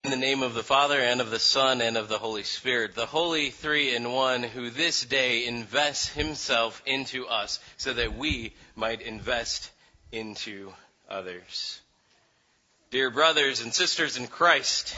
In the name of the Father, and of the Son, and of the Holy Spirit, the Holy Three-in-One, who this day invests himself into us so that we might invest into others. Dear brothers and sisters in Christ,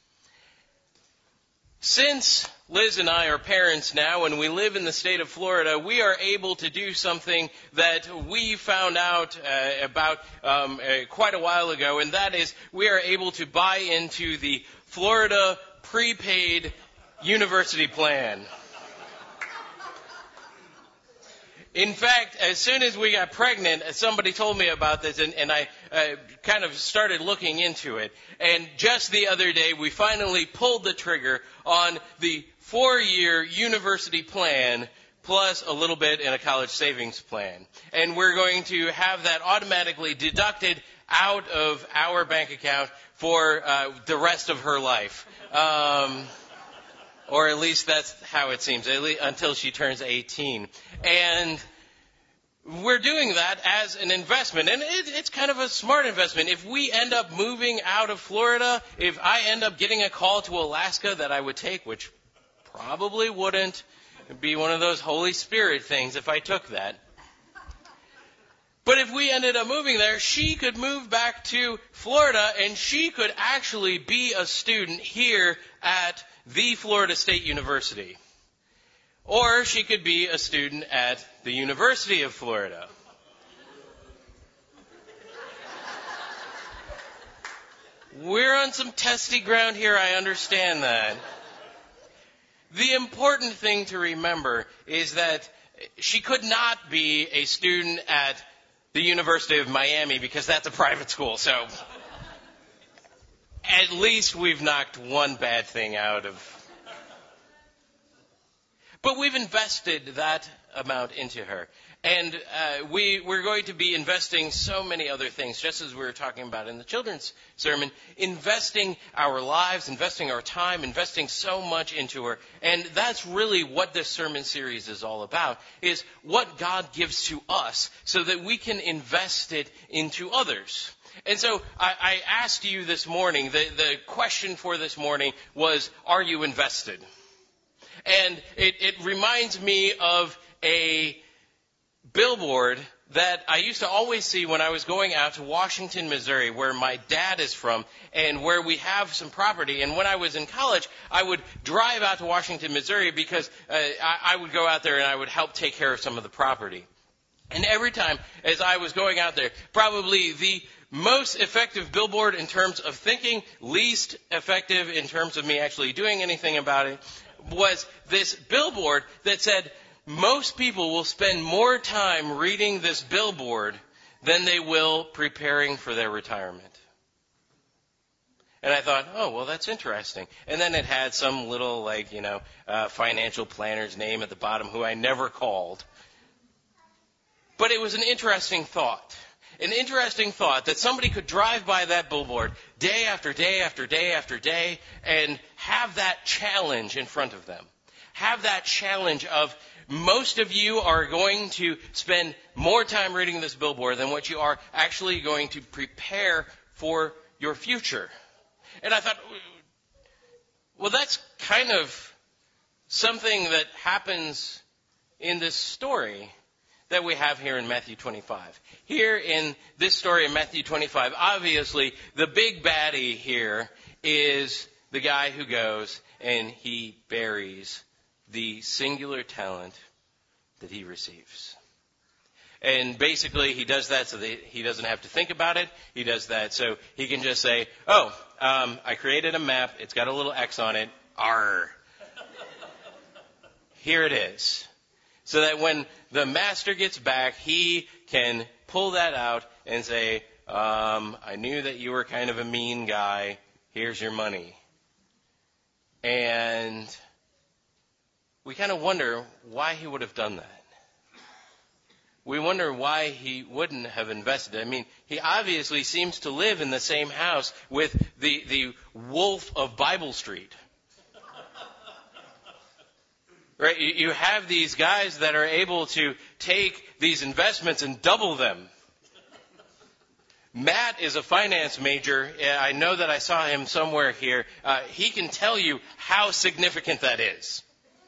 since Liz and I are parents now and we live in the state of Florida, we are able to do something that we found out about quite a while ago, and that is we are able to buy into the Florida prepaid university plan. In fact, as soon as we got pregnant, somebody told me about this, and I kind of started looking into it. And just the other day, we finally pulled the trigger on the 4-year university plan, plus a little bit in a college savings plan. And we're going to have that automatically deducted out of our bank account for the rest of her life. Or at least that's how it seems, until she turns 18. And we're doing that as an investment, and it's kind of a smart investment. If we end up moving out of Florida, if I end up getting a call to Alaska that I would take, which probably wouldn't be one of those Holy Spirit things if I took that. But if we ended up moving there, she could move back to Florida, and she could actually be a student here at the Florida State University. Or she could be a student at the University of Florida. We're on some testy ground here, I understand that. The important thing to remember is that she could not be a student at the University of Miami because that's a private school, so at least we've knocked one bad thing out of. But we've invested that amount into her. And we're going to be investing so many other things, just as we were talking about in the children's sermon, investing our lives, investing our time, investing so much into her. And that's really what this sermon series is all about, is what God gives to us so that we can invest it into others. And so I asked you this morning, the question for this morning was, are you invested? And it reminds me of a billboard that I used to always see when I was going out to Washington, Missouri, where my dad is from, and where we have some property. And when I was in college, I would drive out to Washington, Missouri, because I would go out there and I would help take care of some of the property. And every time as I was going out there, probably the most effective billboard in terms of thinking, least effective in terms of me actually doing anything about it, was this billboard that said, most people will spend more time reading this billboard than they will preparing for their retirement. And I thought, oh, well, that's interesting. And then it had some little, financial planner's name at the bottom who I never called. But it was an interesting thought. An interesting thought that somebody could drive by that billboard day after day after day after day and have that challenge in front of them. Have that challenge of, most of you are going to spend more time reading this billboard than what you are actually going to prepare for your future. And I thought, well, that's kind of something that happens in this story that we have here in Matthew 25. Here in this story in Matthew 25, obviously the big baddie here is the guy who goes and he buries the singular talent that he receives. And basically he does that so that he doesn't have to think about it. He does that so he can just say, I created a map. It's got a little X on it. Arr. Here it is. So that when the master gets back, he can pull that out and say, I knew that you were kind of a mean guy. Here's your money. And we kind of wonder why he would have done that. We wonder why he wouldn't have invested. I mean, he obviously seems to live in the same house with the wolf of Bible Street. Right? You have these guys that are able to take these investments and double them. Matt is a finance major. I know that I saw him somewhere here. He can tell you how significant that is.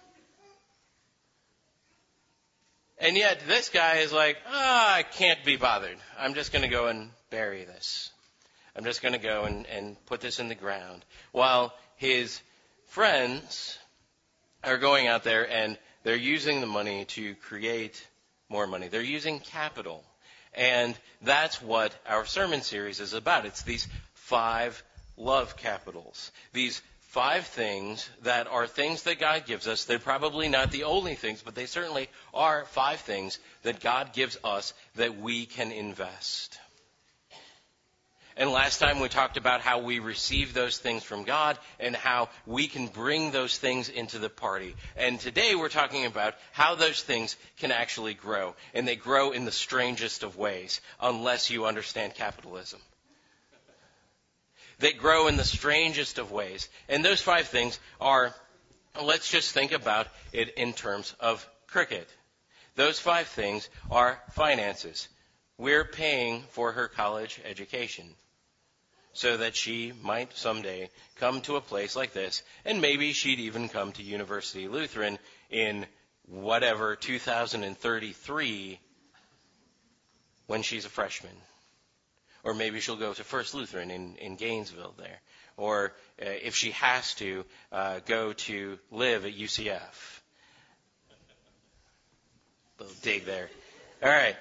And yet this guy is like, I can't be bothered. I'm just going to go and bury this. I'm just going to go and put this in the ground. While his friends are going out there and they're using the money to create more money. They're using capital. And that's what our sermon series is about. It's these 5 love capitals. These 5 things that are things that God gives us. They're probably not the only things, but they certainly are 5 things that God gives us that we can invest. And last time we talked about how we receive those things from God and how we can bring those things into the party. And today we're talking about how those things can actually grow. And they grow in the strangest of ways, unless you understand capitalism. They grow in the strangest of ways. And those 5 things are, let's just think about it in terms of cricket. Those 5 things are finances. We're paying for her college education so that she might someday come to a place like this, and maybe she'd even come to University Lutheran in whatever, 2033, when she's a freshman. Or maybe she'll go to First Lutheran in Gainesville there. Or if she has to, go to live at UCF. Little dig there. All right.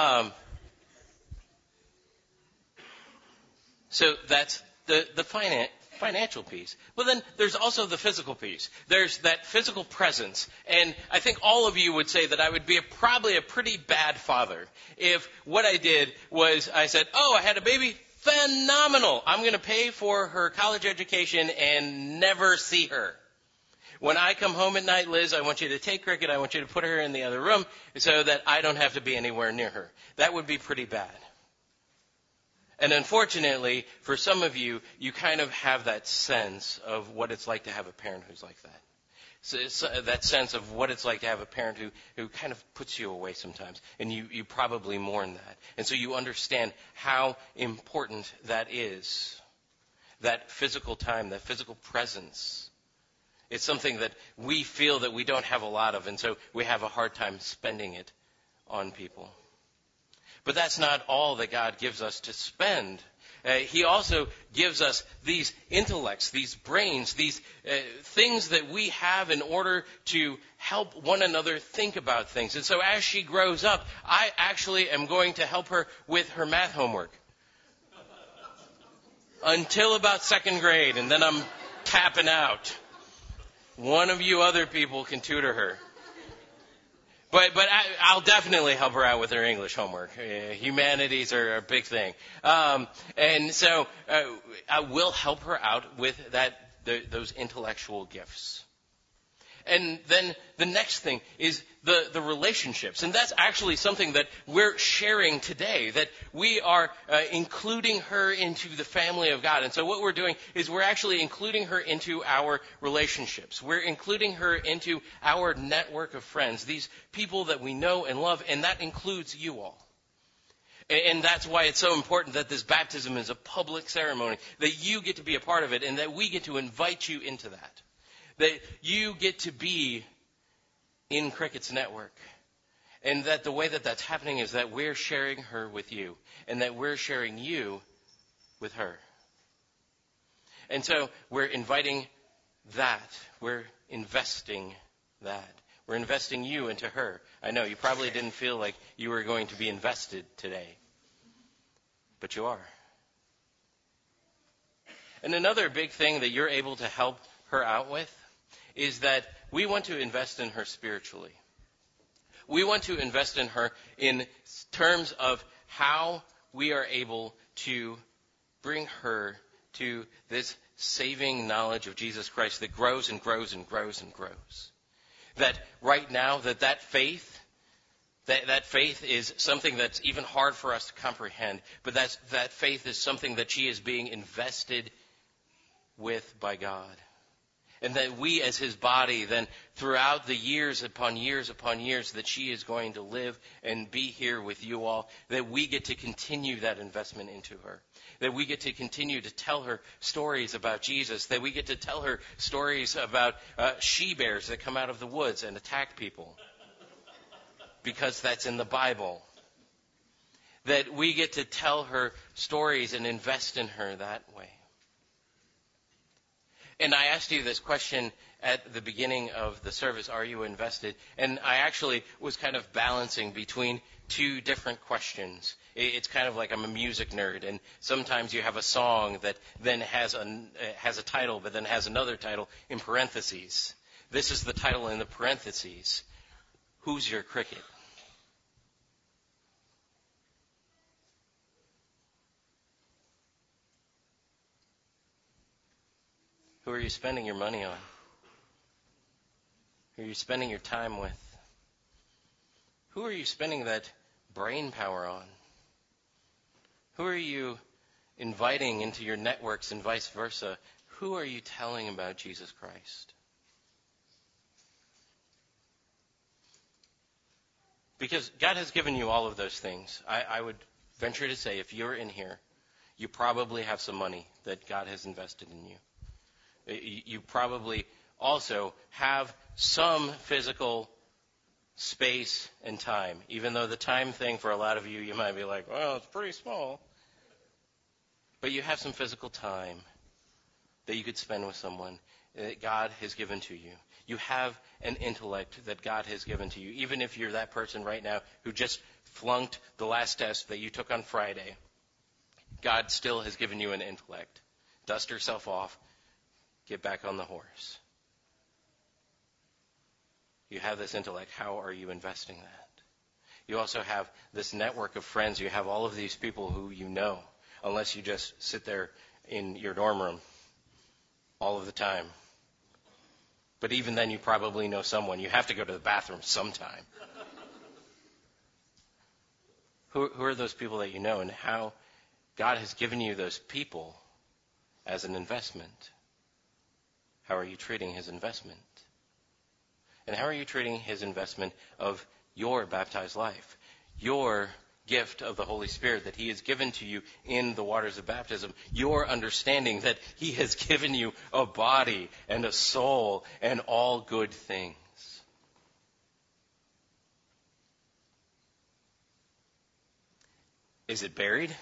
So that's the financial piece. But then there's also the physical piece. There's that physical presence. And I think all of you would say that I would be probably a pretty bad father if what I did was I said, I had a baby. Phenomenal. I'm going to pay for her college education and never see her. When I come home at night, Liz, I want you to take Cricket. I want you to put her in the other room so that I don't have to be anywhere near her. That would be pretty bad. And unfortunately, for some of you, you kind of have that sense of what it's like to have a parent who's like that. So it's, that sense of what it's like to have a parent who kind of puts you away sometimes. And you probably mourn that. And so you understand how important that is. That physical time, that physical presence. It's something that we feel that we don't have a lot of. And so we have a hard time spending it on people. But that's not all that God gives us to spend. He also gives us these intellects, these brains, these things that we have in order to help one another think about things. And so as she grows up, I actually am going to help her with her math homework. Until about 2nd grade, and then I'm tapping out. One of you other people can tutor her. But I'll definitely help her out with her English homework. Humanities are a big thing. And so I will help her out with those intellectual gifts. And then the next thing is the relationships. And that's actually something that we're sharing today, that we are including her into the family of God. And so what we're doing is we're actually including her into our relationships. We're including her into our network of friends, these people that we know and love, and that includes you all. And that's why it's so important that this baptism is a public ceremony, that you get to be a part of it, and that we get to invite you into that. That you get to be in Cricket's network. And that the way that that's happening is that we're sharing her with you. And that we're sharing you with her. And so we're inviting that. We're investing that. We're investing you into her. I know you probably didn't feel like you were going to be invested today. But you are. And another big thing that you're able to help her out with is that we want to invest in her spiritually. We want to invest in her in terms of how we are able to bring her to this saving knowledge of Jesus Christ that grows and grows and grows and grows. That right now, that faith is something that's even hard for us to comprehend, but that faith is something that she is being invested with by God. And that we as his body, then throughout the years upon years upon years that she is going to live and be here with you all, that we get to continue that investment into her. That we get to continue to tell her stories about Jesus. That we get to tell her stories about she-bears that come out of the woods and attack people. Because that's in the Bible. That we get to tell her stories and invest in her that way. And I asked you this question at the beginning of the service, are you invested? And I actually was kind of balancing between two different questions. It's kind of like I'm a music nerd, and sometimes you have a song that then has a title, but then has another title in parentheses. This is the title in the parentheses. Who's your cricket? Who are you spending your money on? Who are you spending your time with? Who are you spending that brain power on? Who are you inviting into your networks and vice versa? Who are you telling about Jesus Christ? Because God has given you all of those things. I would venture to say if you're in here, you probably have some money that God has invested in you. You probably also have some physical space and time. Even though the time thing for a lot of you, you might be like, well, it's pretty small. But you have some physical time that you could spend with someone that God has given to you. You have an intellect that God has given to you. Even if you're that person right now who just flunked the last test that you took on Friday, God still has given you an intellect. Dust yourself off. Get back on the horse. You have this intellect. How are you investing that? You also have this network of friends. You have all of these people who you know, unless you just sit there in your dorm room all of the time. But even then, you probably know someone. You have to go to the bathroom sometime. Who are those people that you know, and how God has given you those people as an investment? How are you treating his investment? And how are you treating his investment of your baptized life? Your gift of the Holy Spirit that he has given to you in the waters of baptism. Your understanding that he has given you a body and a soul and all good things. Is it buried?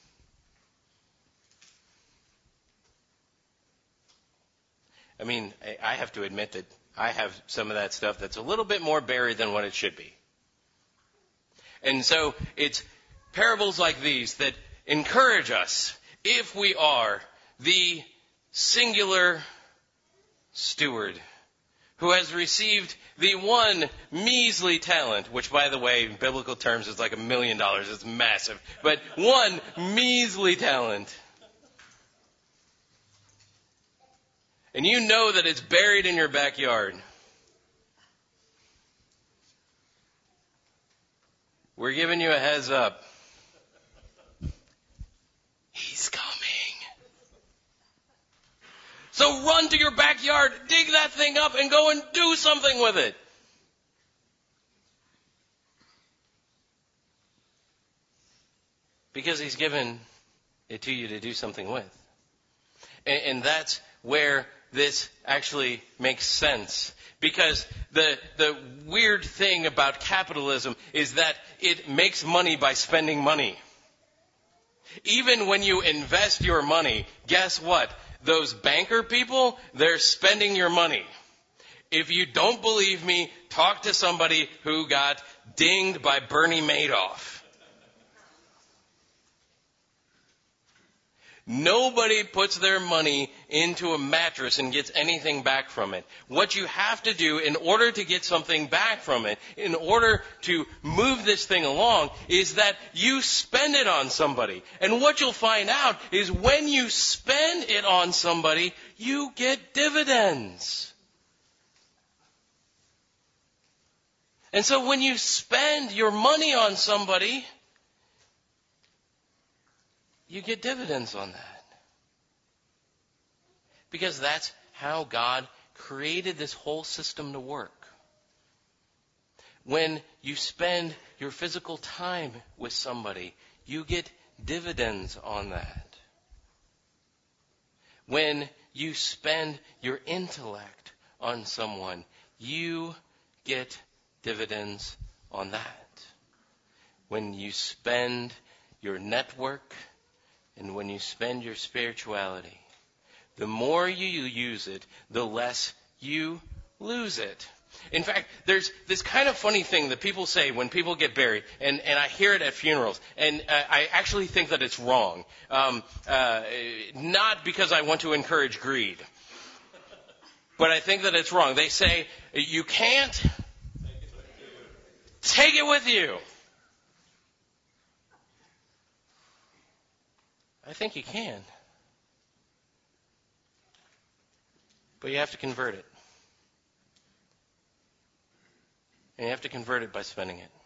I mean, I have to admit that I have some of that stuff that's a little bit more buried than what it should be. And so it's parables like these that encourage us, if we are the singular steward who has received the one measly talent, which, by the way, in biblical terms is like $1 million. It's massive. But one measly talent. And you know that it's buried in your backyard. We're giving you a heads up. He's coming. So run to your backyard, dig that thing up, and go and do something with it. Because he's given it to you to do something with. And that's where this actually makes sense. Because the weird thing about capitalism is that it makes money by spending money. Even when you invest your money, guess what? Those banker people, they're spending your money. If you don't believe me, talk to somebody who got dinged by Bernie Madoff. Nobody puts their money into a mattress and gets anything back from it. What you have to do in order to get something back from it, in order to move this thing along, is that you spend it on somebody. And what you'll find out is when you spend it on somebody, you get dividends. And so when you spend your money on somebody, you get dividends on that. Because that's how God created this whole system to work. When you spend your physical time with somebody, you get dividends on that. When you spend your intellect on someone, you get dividends on that. When you spend your network and when you spend your spirituality, the more you use it, the less you lose it. In fact, there's this kind of funny thing that people say when people get buried, and I hear it at funerals, and I actually think that it's wrong. Not because I want to encourage greed, but I think that it's wrong. They say, you can't take it with you. I think you can. But you have to convert it. And you have to convert it by spending it.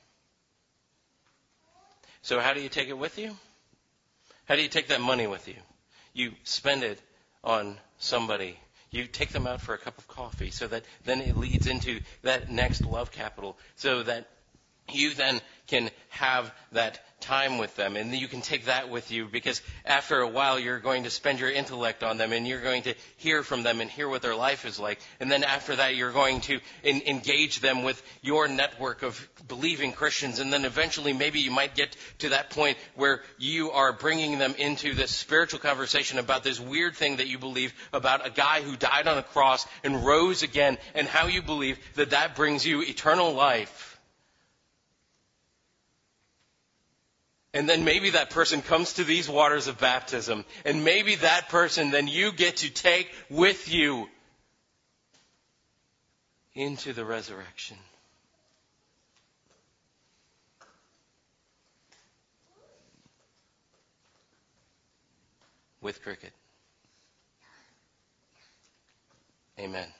So how do you take it with you? How do you take that money with you? You spend it on somebody. You take them out for a cup of coffee so that then it leads into that next love capital so that you then can have that time with them. And you can take that with you because after a while you're going to spend your intellect on them and you're going to hear from them and hear what their life is like. And then after that you're going to engage them with your network of believing Christians. And then eventually maybe you might get to that point where you are bringing them into this spiritual conversation about this weird thing that you believe about a guy who died on a cross and rose again and how you believe that that brings you eternal life. And then maybe that person comes to these waters of baptism. And maybe that person then you get to take with you into the resurrection. With Cricket. Amen.